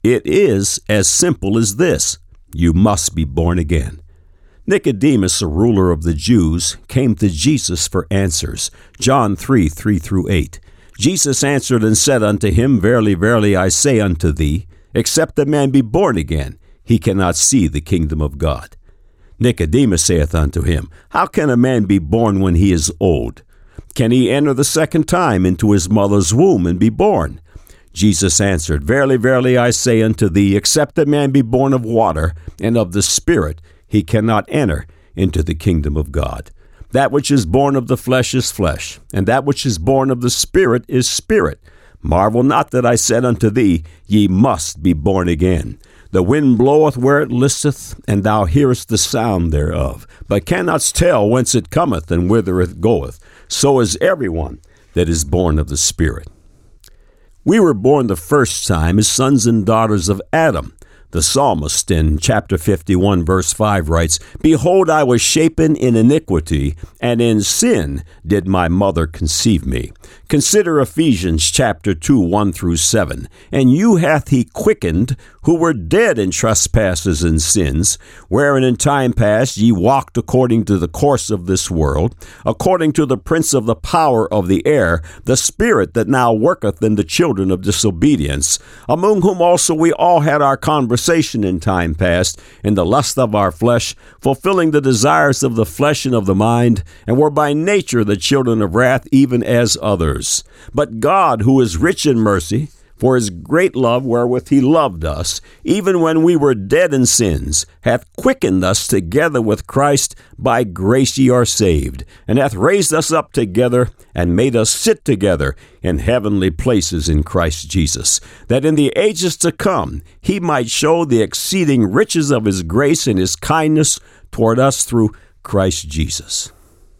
It is as simple as this. You must be born again. Nicodemus, a ruler of the Jews, came to Jesus for answers. John 3:3-8. Jesus answered and said unto him, Verily, verily, I say unto thee, except a man be born again, he cannot see the kingdom of God. Nicodemus saith unto him, How can a man be born when he is old? Can he enter the second time into his mother's womb and be born? Jesus answered, Verily, verily, I say unto thee, except a man be born of water and of the Spirit, he cannot enter into the kingdom of God. That which is born of the flesh is flesh, and that which is born of the Spirit is spirit. Marvel not that I said unto thee, Ye must be born again. The wind bloweth where it listeth, and thou hearest the sound thereof, but cannot tell whence it cometh and whither it goeth. So is everyone that is born of the Spirit. We were born the first time as sons and daughters of Adam. The psalmist in chapter 51, verse 5 writes, Behold, I was shapen in iniquity, and in sin did my mother conceive me. Consider Ephesians chapter 2, 1-7. And you hath he quickened, who were dead in trespasses and sins, wherein in time past ye walked according to the course of this world, according to the prince of the power of the air, the spirit that now worketh in the children of disobedience, among whom also we all had our conversation in time past, in the lust of our flesh, fulfilling the desires of the flesh and of the mind, and were by nature the children of wrath, even as others. But God, who is rich in mercy, for his great love wherewith he loved us, even when we were dead in sins, hath quickened us together with Christ. By grace ye are saved, and hath raised us up together, and made us sit together in heavenly places in Christ Jesus, that in the ages to come he might show the exceeding riches of his grace and his kindness toward us through Christ Jesus.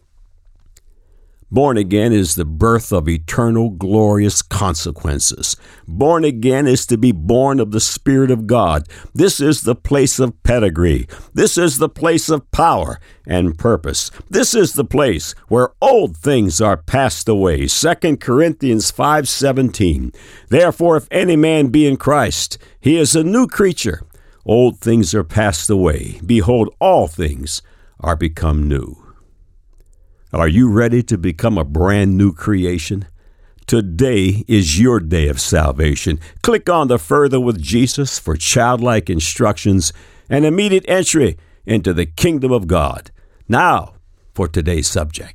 Born again is the birth of eternal, glorious consequences. Born again is to be born of the Spirit of God. This is the place of pedigree. This is the place of power and purpose. This is the place where old things are passed away. 2 Corinthians 5:17. Therefore, if any man be in Christ, he is a new creature. Old things are passed away. Behold, all things are become new. Are you ready to become a brand new creation? Today is your day of salvation. Click on the Further with Jesus for childlike instructions and immediate entry into the kingdom of God. Now, for today's subject.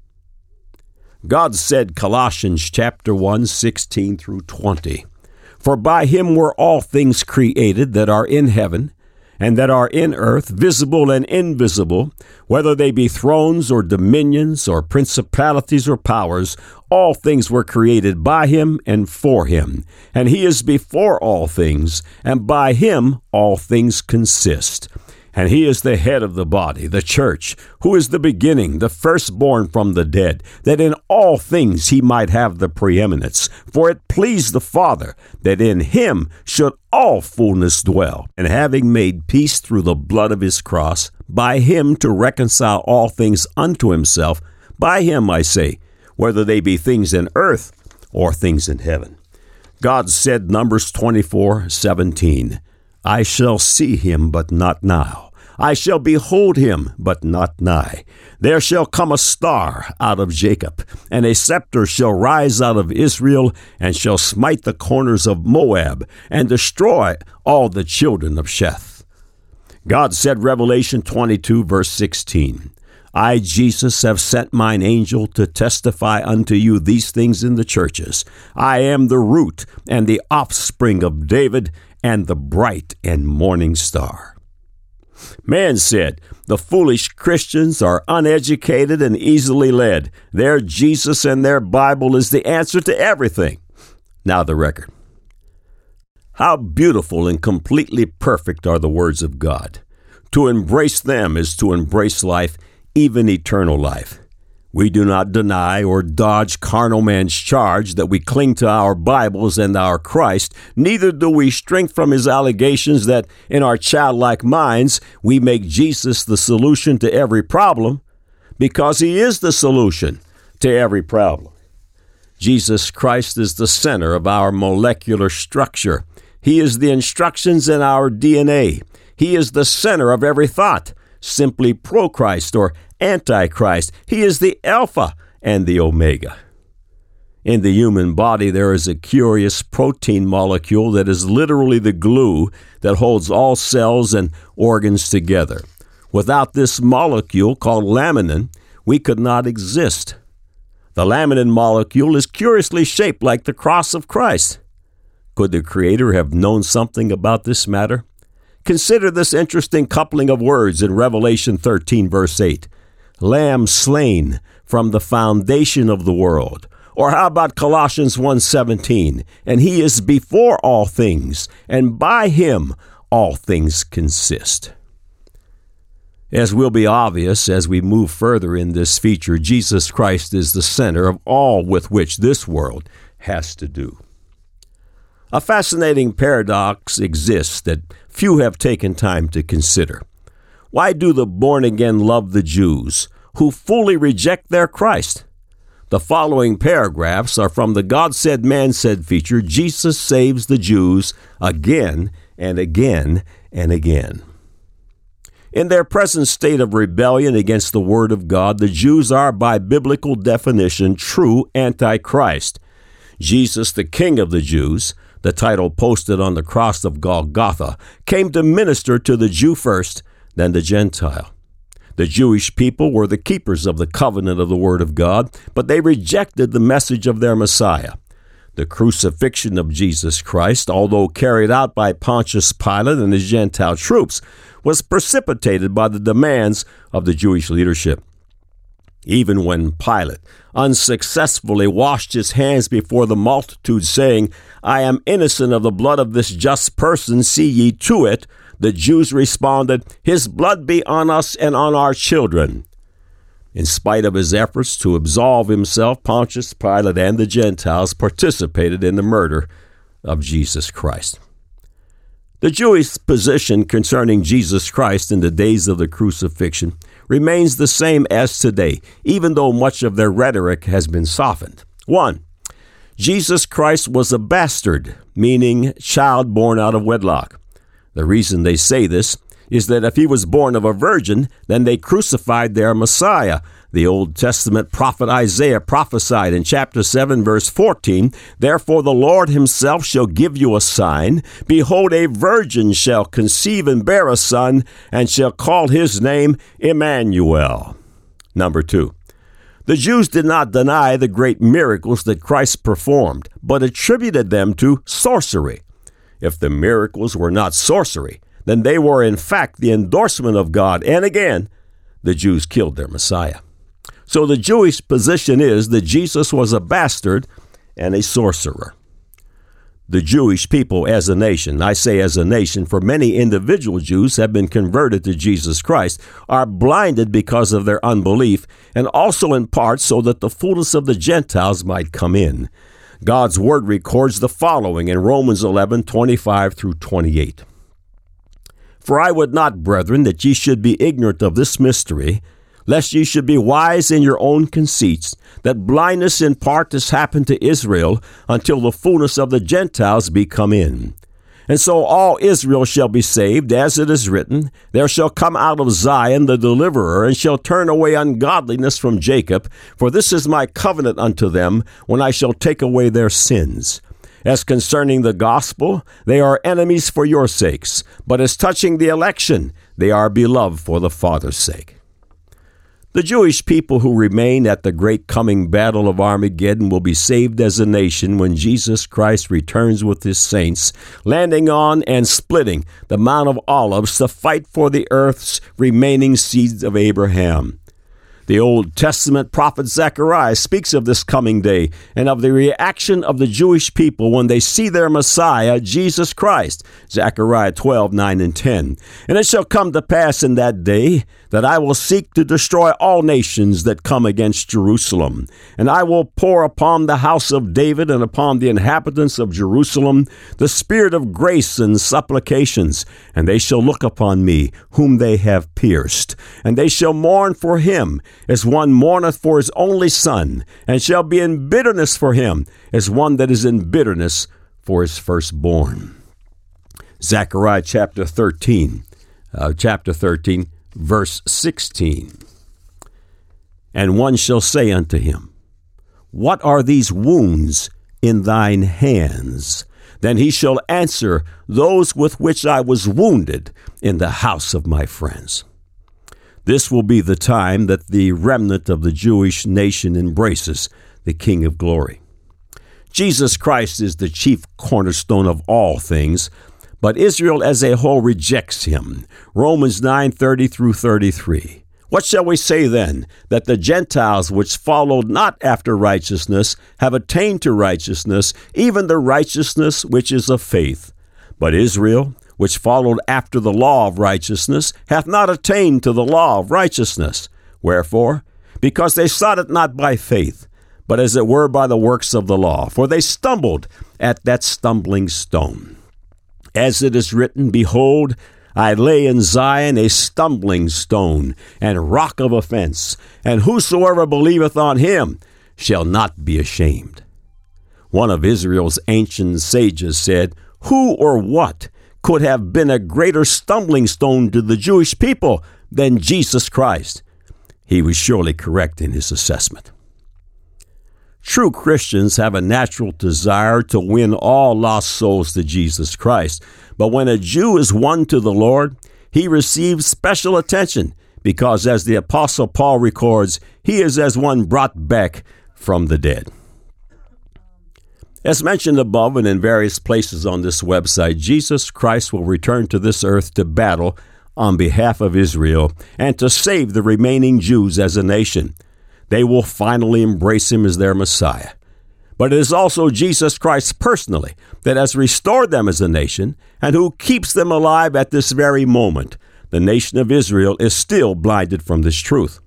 God said, Colossians chapter 1, 16-20, For by him were all things created that are in heaven, and that are in earth, visible and invisible, whether they be thrones or dominions or principalities or powers, all things were created by him and for him. And he is before all things, and by him all things consist. And he is the head of the body, the church, who is the beginning, the firstborn from the dead, that in all things he might have the preeminence. For it pleased the Father that in him should all fullness dwell. And having made peace through the blood of his cross, by him to reconcile all things unto himself, by him, I say, whether they be things in earth or things in heaven. God said, Numbers 24:17, I shall see him, but not now. I shall behold him, but not nigh. There shall come a star out of Jacob, and a scepter shall rise out of Israel, and shall smite the corners of Moab, and destroy all the children of Sheth. God said, Revelation 22, verse 16, I, Jesus, have sent mine angel to testify unto you these things in the churches. I am the root and the offspring of David, and the bright and morning star. Man said, the foolish Christians are uneducated and easily led. Their Jesus and their Bible is the answer to everything. Now the record. How beautiful and completely perfect are the words of God. To embrace them is to embrace life, even eternal life. We do not deny or dodge carnal man's charge that we cling to our Bibles and our Christ. Neither do we shrink from his allegations that in our childlike minds we make Jesus the solution to every problem, because he is the solution to every problem. Jesus Christ is the center of our molecular structure. He is the instructions in our DNA. He is the center of every thought, simply pro-Christ or anti-Christ. He is the Alpha and the Omega. In the human body, there is a curious protein molecule that is literally the glue that holds all cells and organs together. Without this molecule, called laminin, we could not exist. The laminin molecule is curiously shaped like the cross of Christ. Could the Creator have known something about this matter? Consider this interesting coupling of words in Revelation 13, verse 8. Lamb slain from the foundation of the world. Or how about Colossians 1:17? And he is before all things, and by him all things consist. As will be obvious as we move further in this feature, Jesus Christ is the center of all with which this world has to do. A fascinating paradox exists that few have taken time to consider. Why do the born-again love the Jews, who fully reject their Christ? The following paragraphs are from the God Said, Man Said feature, Jesus Saves the Jews Again and Again and Again. In their present state of rebellion against the Word of God, the Jews are, by biblical definition, true antichrist. Jesus, the King of the Jews, the title posted on the cross of Golgotha, came to minister to the Jew first, then the Gentile. The Jewish people were the keepers of the covenant of the Word of God, but they rejected the message of their Messiah. The crucifixion of Jesus Christ, although carried out by Pontius Pilate and his Gentile troops, was precipitated by the demands of the Jewish leadership. Even when Pilate unsuccessfully washed his hands before the multitude, saying, I am innocent of the blood of this just person, see ye to it, the Jews responded, his blood be on us and on our children. In spite of his efforts to absolve himself, Pontius Pilate and the Gentiles participated in the murder of Jesus Christ. The Jewish position concerning Jesus Christ in the days of the crucifixion remains the same as today, even though much of their rhetoric has been softened. 1. Jesus Christ was a bastard, meaning child born out of wedlock. The reason they say this is that if he was born of a virgin, then they crucified their Messiah. The Old Testament prophet Isaiah prophesied in chapter 7, verse 14, Therefore the Lord himself shall give you a sign. Behold, a virgin shall conceive and bear a son, and shall call his name Emmanuel. Number 2. The Jews did not deny the great miracles that Christ performed, but attributed them to sorcery. If the miracles were not sorcery, then they were in fact the endorsement of God, and again, the Jews killed their Messiah. So the Jewish position is that Jesus was a bastard and a sorcerer. The Jewish people as a nation, I say as a nation, for many individual Jews have been converted to Jesus Christ, are blinded because of their unbelief, and also in part so that the fullness of the Gentiles might come in. God's word records the following in Romans 11:25 through 28. For I would not, brethren, that ye should be ignorant of this mystery, lest ye should be wise in your own conceits, that blindness in part has happened to Israel until the fullness of the Gentiles be come in. And so all Israel shall be saved, as it is written, There shall come out of Zion the deliverer, and shall turn away ungodliness from Jacob, for this is my covenant unto them, when I shall take away their sins. As concerning the gospel, they are enemies for your sakes, but as touching the election, they are beloved for the Father's sake. The Jewish people who remain at the great coming battle of Armageddon will be saved as a nation when Jesus Christ returns with his saints, landing on and splitting the Mount of Olives to fight for the earth's remaining seeds of Abraham. The Old Testament prophet Zechariah speaks of this coming day and of the reaction of the Jewish people when they see their Messiah, Jesus Christ. Zechariah 12:9 and 10. And it shall come to pass in that day that I will seek to destroy all nations that come against Jerusalem. And I will pour upon the house of David and upon the inhabitants of Jerusalem the spirit of grace and supplications. And they shall look upon me, whom they have pierced. And they shall mourn for him, as one mourneth for his only son, and shall be in bitterness for him, as one that is in bitterness for his firstborn. Zechariah chapter 13, verse 16. And one shall say unto him, What are these wounds in thine hands? Then he shall answer, Those with which I was wounded in the house of my friends. This will be the time that the remnant of the Jewish nation embraces the King of Glory. Jesus Christ is the chief cornerstone of all things, but Israel as a whole rejects him. Romans 9:30 through 33. What shall we say then? That the Gentiles which followed not after righteousness have attained to righteousness, even the righteousness which is of faith. But Israel, which followed after the law of righteousness, hath not attained to the law of righteousness. Wherefore? Because they sought it not by faith, but as it were by the works of the law. For they stumbled at that stumbling stone. As it is written, Behold, I lay in Zion a stumbling stone and rock of offense, and whosoever believeth on him shall not be ashamed. One of Israel's ancient sages said, Who or what could have been a greater stumbling stone to the Jewish people than Jesus Christ? He was surely correct in his assessment. True Christians have a natural desire to win all lost souls to Jesus Christ. But when a Jew is won to the Lord, he receives special attention because, as the Apostle Paul records, he is as one brought back from the dead. As mentioned above and in various places on this website, Jesus Christ will return to this earth to battle on behalf of Israel and to save the remaining Jews as a nation. They will finally embrace him as their Messiah. But it is also Jesus Christ personally that has restored them as a nation and who keeps them alive at this very moment. The nation of Israel is still blinded from this truth.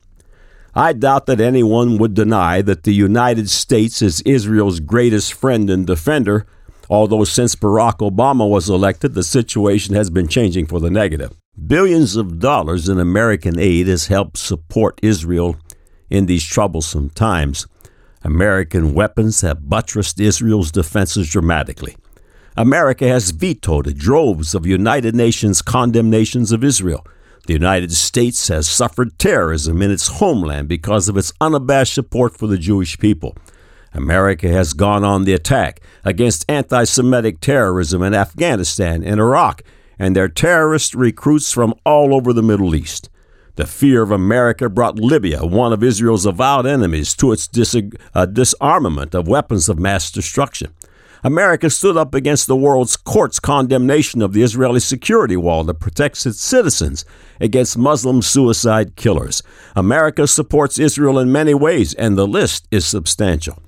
I doubt that anyone would deny that the United States is Israel's greatest friend and defender, although since Barack Obama was elected, the situation has been changing for the negative. Billions of dollars in American aid has helped support Israel in these troublesome times. American weapons have buttressed Israel's defenses dramatically. America has vetoed droves of United Nations condemnations of Israel. The United States has suffered terrorism in its homeland because of its unabashed support for the Jewish people. America has gone on the attack against anti-Semitic terrorism in Afghanistan and Iraq and their terrorist recruits from all over the Middle East. The fear of America brought Libya, one of Israel's avowed enemies, to its disarmament of weapons of mass destruction. America stood up against the world's court's condemnation of the Israeli security wall that protects its citizens against Muslim suicide killers. America supports Israel in many ways, and the list is substantial.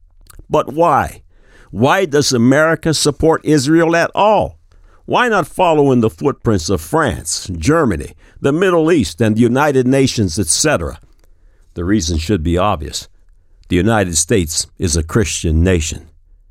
But why? Why does America support Israel at all? Why not follow in the footprints of France, Germany, the Middle East, and the United Nations, etc.? The reason should be obvious. The United States is a Christian nation.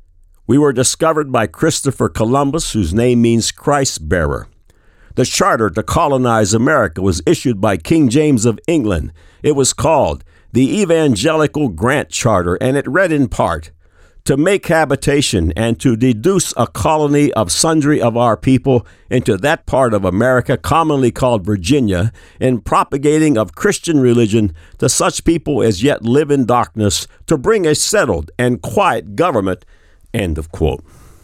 We were discovered by Christopher Columbus, whose name means Christ bearer. The charter to colonize America was issued by King James of England. It was called the Evangelical Grant Charter, and it read in part, to make habitation and to deduce a colony of sundry of our people into that part of America commonly called Virginia, in propagating of Christian religion to such people as yet live in darkness, to bring a settled and quiet government. End of quote.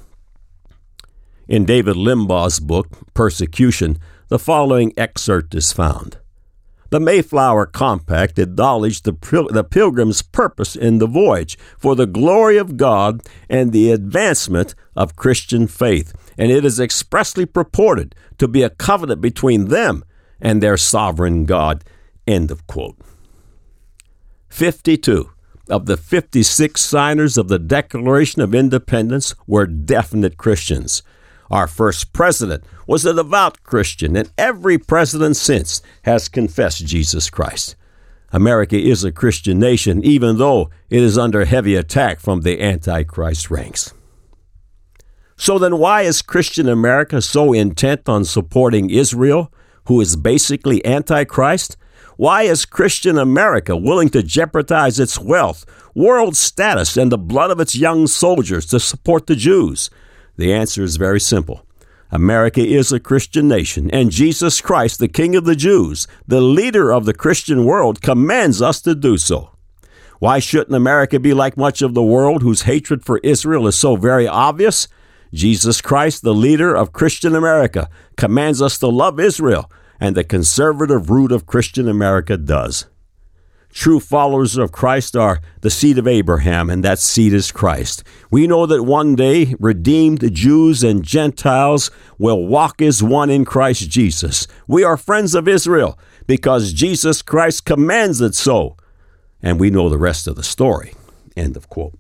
In David Limbaugh's book, Persecution, the following excerpt is found. The Mayflower Compact acknowledged the Pilgrim's purpose in the voyage for the glory of God and the advancement of Christian faith, and it is expressly purported to be a covenant between them and their sovereign God. End of quote. 52 of the 56 signers of the Declaration of Independence were definite Christians. Our first president was a devout Christian, and every president since has confessed Jesus Christ. America is a Christian nation, even though it is under heavy attack from the Antichrist ranks. So then why is Christian America so intent on supporting Israel, who is basically Antichrist? Why is Christian America willing to jeopardize its wealth, world status, and the blood of its young soldiers to support the Jews? The answer is very simple. America is a Christian nation, and Jesus Christ, the King of the Jews, the leader of the Christian world, commands us to do so. Why shouldn't America be like much of the world whose hatred for Israel is so very obvious? Jesus Christ, the leader of Christian America, commands us to love Israel, and the conservative root of Christian America does. True followers of Christ are the seed of Abraham, and that seed is Christ. We know that one day redeemed Jews and Gentiles will walk as one in Christ Jesus. We are friends of Israel because Jesus Christ commands it so. And we know the rest of the story. End of quote.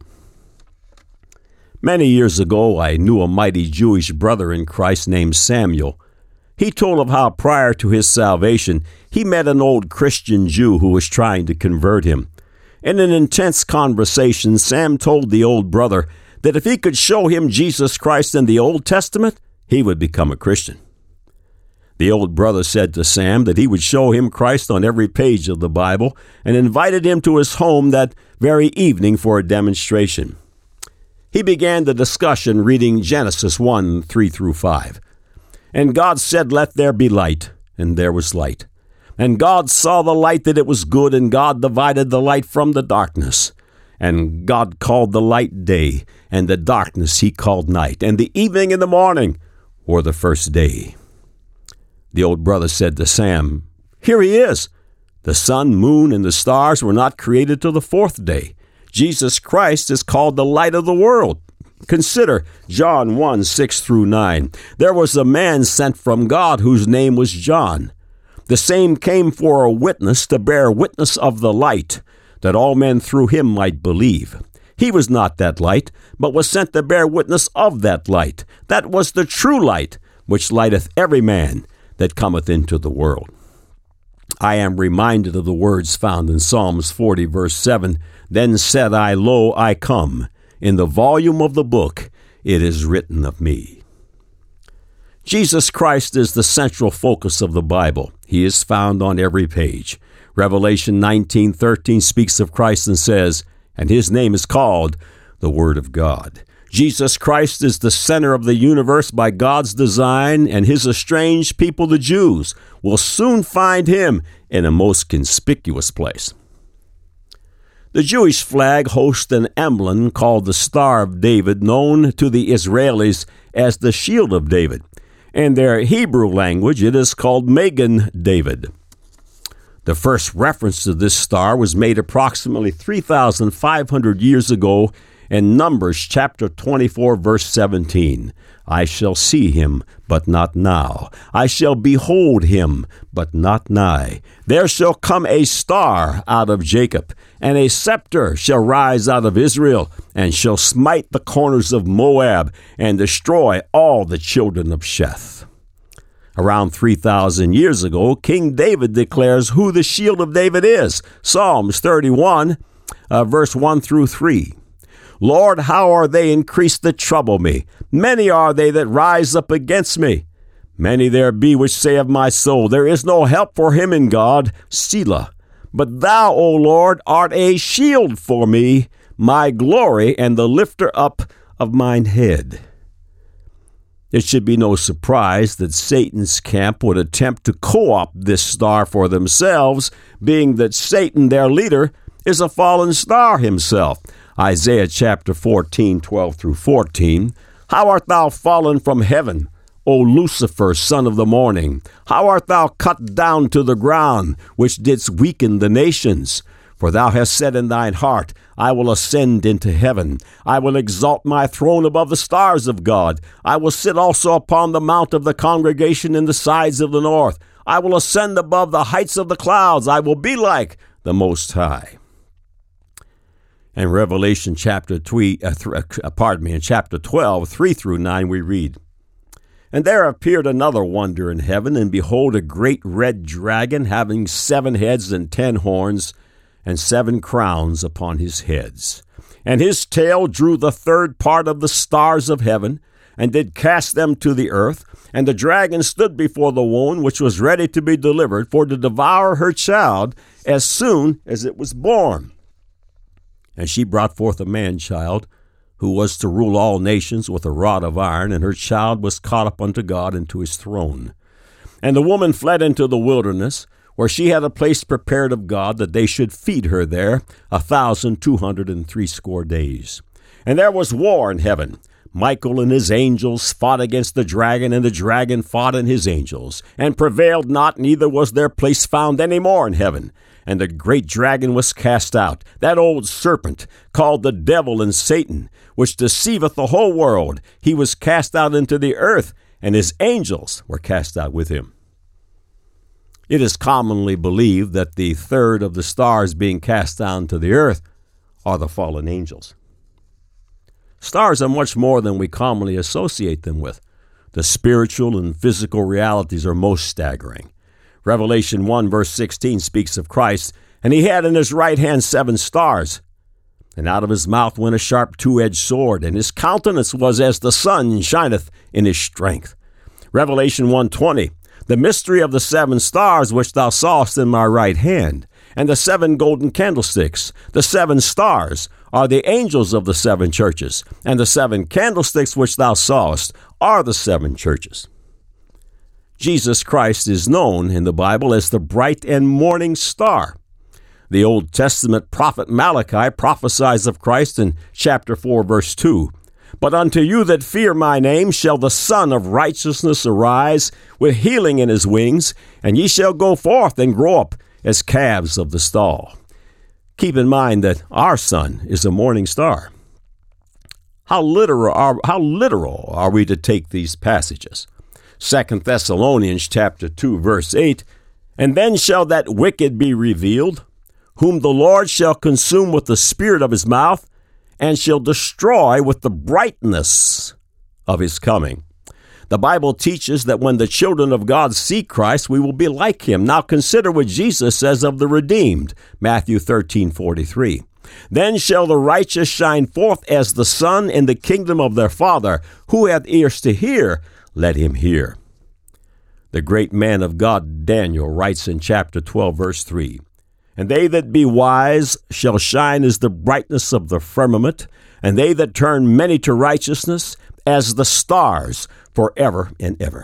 Many years ago, I knew a mighty Jewish brother in Christ named Samuel. He told of how prior to his salvation, he met an old Christian Jew who was trying to convert him. In an intense conversation, Sam told the old brother that if he could show him Jesus Christ in the Old Testament, he would become a Christian. The old brother said to Sam that he would show him Christ on every page of the Bible and invited him to his home that very evening for a demonstration. He began the discussion reading Genesis 1, 3 through 5. And God said, "Let there be light," and there was light. And God saw the light that it was good, and God divided the light from the darkness. And God called the light day, and the darkness he called night. And the evening and the morning were the first day. The old brother said to Sam, "Here he is. The sun, moon, and the stars were not created till the fourth day. Jesus Christ is called the light of the world. Consider John 1, 6 through 9. There was a man sent from God whose name was John. The same came for a witness to bear witness of the light, that all men through him might believe. He was not that light, but was sent to bear witness of that light. That was the true light, which lighteth every man that cometh into the world." I am reminded of the words found in Psalms 40, verse 7. "Then said I, Lo, I come. In the volume of the book, it is written of me." Jesus Christ is the central focus of the Bible. He is found on every page. Revelation 19:13 speaks of Christ and says, "And his name is called the Word of God." Jesus Christ is the center of the universe by God's design, and his estranged people, the Jews, will soon find him in a most conspicuous place. The Jewish flag hosts an emblem called the Star of David, known to the Israelis as the Shield of David. In their Hebrew language, it is called Magen David. The first reference to this star was made approximately 3,500 years ago in Numbers chapter 24, verse 17. "I shall see him, but not now. I shall behold him, but not nigh. There shall come a star out of Jacob, and a scepter shall rise out of Israel, and shall smite the corners of Moab, and destroy all the children of Sheth." Around 3,000 years ago, King David declares who the Shield of David is. Psalms 31, verse 1 through 3. "Lord, how are they increased that trouble me? Many are they that rise up against me. Many there be which say of my soul, There is no help for him in God. Selah. But thou, O Lord, art a shield for me, my glory, and the lifter up of mine head." It should be no surprise that Satan's camp would attempt to co-opt this star for themselves, being that Satan, their leader, is a fallen star himself. Isaiah chapter 14, 12 through 14. "How art thou fallen from heaven, O Lucifer, son of the morning? How art thou cut down to the ground, which didst weaken the nations? For thou hast said in thine heart, I will ascend into heaven. I will exalt my throne above the stars of God. I will sit also upon the mount of the congregation in the sides of the north. I will ascend above the heights of the clouds. I will be like the Most High." In Revelation chapter 12, 3 through 9, we read, "And there appeared another wonder in heaven, and behold, a great red dragon, having 7 heads and 10 horns, and 7 crowns upon his heads. And his tail drew the 3rd part of the stars of heaven, and did cast them to the earth. And the dragon stood before the woman, which was ready to be delivered, for to devour her child as soon as it was born. And she brought forth a man-child, who was to rule all nations with a rod of iron, and her child was caught up unto God and to his throne. And the woman fled into the wilderness, where she had a place prepared of God, that they should feed her there 1,260 days. And there was war in heaven. Michael and his angels fought against the dragon, and the dragon fought and his angels, and prevailed not, neither was their place found any more in heaven. And the great dragon was cast out, that old serpent, called the devil and Satan, which deceiveth the whole world. He was cast out into the earth, and his angels were cast out with him. It is commonly believed that the third of the stars being cast down to the earth are the fallen angels. Stars are much more than we commonly associate them with. The spiritual and physical realities are most staggering. Revelation 1 verse 16 speaks of Christ, and he had in his right hand 7 stars. And out of his mouth went a sharp 2-edged sword, and his countenance was as the sun shineth in his strength. Revelation 1:20, the mystery of the 7 stars which thou sawest in my right hand, and the 7 golden candlesticks. The 7 stars are the angels of the 7 churches, and the 7 candlesticks which thou sawest are the 7 churches. Jesus Christ is known in the Bible as the bright and morning star. The Old Testament prophet Malachi prophesies of Christ in chapter 4, verse 2. But unto you that fear my name shall the Son of Righteousness arise with healing in his wings, and ye shall go forth and grow up as calves of the stall. Keep in mind that our sun is a morning star. How literal are we to take these passages? 2 Thessalonians chapter 2, verse 8, and then shall that wicked be revealed, whom the Lord shall consume with the spirit of his mouth, and shall destroy with the brightness of his coming. The Bible teaches that when the children of God see Christ, we will be like him. Now consider what Jesus says of the redeemed, Matthew 13:43. Then shall the righteous shine forth as the sun in the kingdom of their Father. Who hath ears to hear, let him hear. The great man of God, Daniel, writes in chapter 12, verse 3, and they that be wise shall shine as the brightness of the firmament, and they that turn many to righteousness as the stars forever and ever.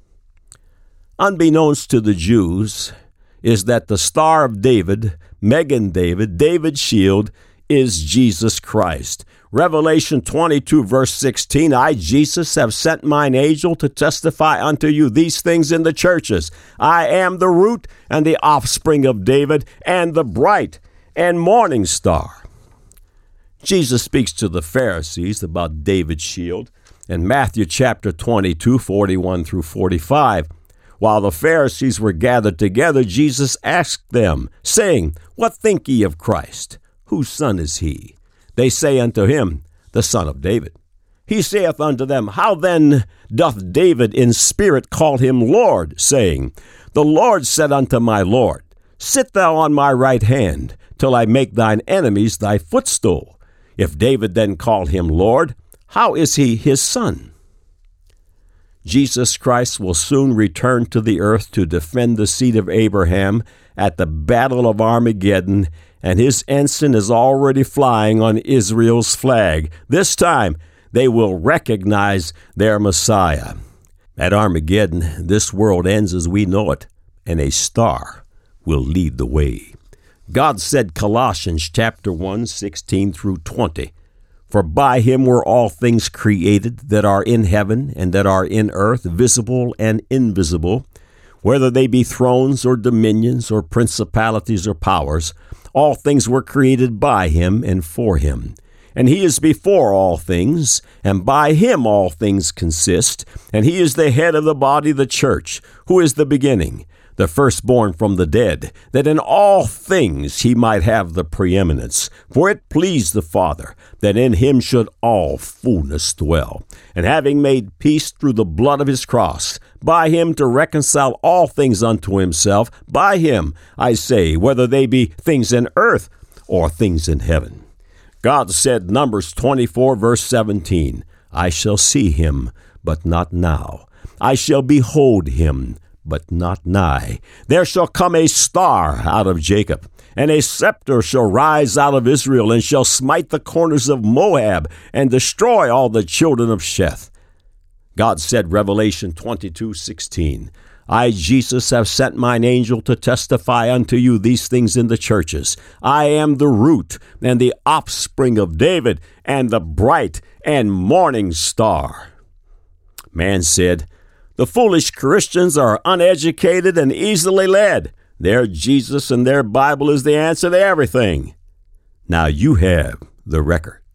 Unbeknownst to the Jews is that the Star of David, Megan David, David's shield, is Jesus Christ. Revelation 22, verse 16, I, Jesus, have sent mine angel to testify unto you these things in the churches. I am the root and the offspring of David, and the bright and morning star. Jesus speaks to the Pharisees about David's shield in Matthew chapter 22, 41 through 45. While the Pharisees were gathered together, Jesus asked them, saying, What think ye of Christ? Whose son is he? They say unto him, the son of David. He saith unto them, How then doth David in spirit call him Lord, saying, The Lord said unto my Lord, Sit thou on my right hand, till I make thine enemies thy footstool. If David then called him Lord, how is he his son? Jesus Christ will soon return to the earth to defend the seed of Abraham at the Battle of Armageddon, and his ensign is already flying on Israel's flag. This time, they will recognize their Messiah. At Armageddon, this world ends as we know it, and a star will lead the way. God said, Colossians chapter 1, 16 through 20, For by him were all things created that are in heaven and that are in earth, visible and invisible, whether they be thrones or dominions or principalities or powers. All things were created by him and for him. And he is before all things, and by him all things consist. And he is the head of the body, the church, who is the beginning, the firstborn from the dead, that in all things he might have the preeminence. For it pleased the Father that in him should all fullness dwell. And having made peace through the blood of his cross, by him to reconcile all things unto himself, by him, I say, whether they be things in earth or things in heaven. God said, Numbers 24, verse 17, I shall see him, but not now. I shall behold him, but not nigh. There shall come a star out of Jacob, and a scepter shall rise out of Israel, and shall smite the corners of Moab, and destroy all the children of Sheth. God said, Revelation 22:16, I, Jesus, have sent mine angel to testify unto you these things in the churches. I am the root and the offspring of David, and the bright and morning star. Man said, the foolish Christians are uneducated and easily led. Their Jesus and their Bible is the answer to everything. Now you have the record.